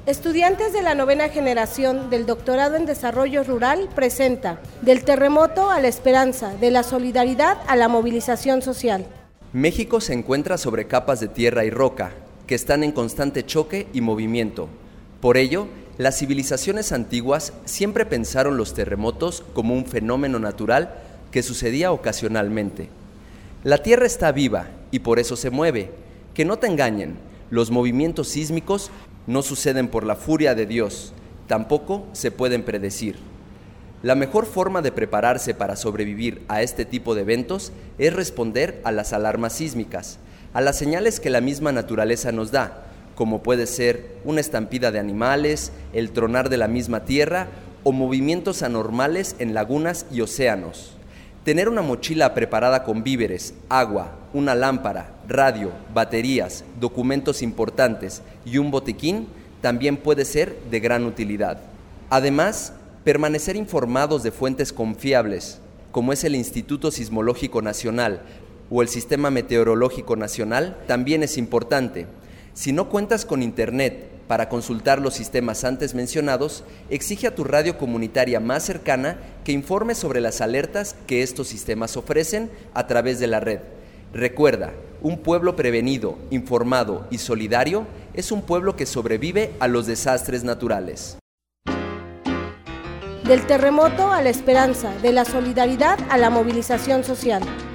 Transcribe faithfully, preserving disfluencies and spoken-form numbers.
Estudiantes de la novena generación del Doctorado en Desarrollo Rural presenta Del terremoto a la esperanza, de la solidaridad a la movilización social. México se encuentra sobre capas de tierra y roca, que están en constante choque y movimiento. Por ello, las civilizaciones antiguas siempre pensaron los terremotos como un fenómeno natural que sucedía ocasionalmente. La tierra está viva y por eso se mueve. Que no te engañen, los movimientos sísmicos no suceden por la furia de Dios, tampoco se pueden predecir. La mejor forma de prepararse para sobrevivir a este tipo de eventos es responder a las alarmas sísmicas, a las señales que la misma naturaleza nos da, como puede ser una estampida de animales, el tronar de la misma tierra o movimientos anormales en lagunas y océanos. Tener una mochila preparada con víveres, agua, una lámpara, radio, baterías, documentos importantes y un botiquín también puede ser de gran utilidad. Además, permanecer informados de fuentes confiables, como es el Instituto Sismológico Nacional o el Sistema Meteorológico Nacional, también es importante. Si no cuentas con internet para consultar los sistemas antes mencionados, exige a tu radio comunitaria más cercana que informe sobre las alertas que estos sistemas ofrecen a través de la red. Recuerda, un pueblo prevenido, informado y solidario es un pueblo que sobrevive a los desastres naturales. Del terremoto a la esperanza, de la solidaridad a la movilización social.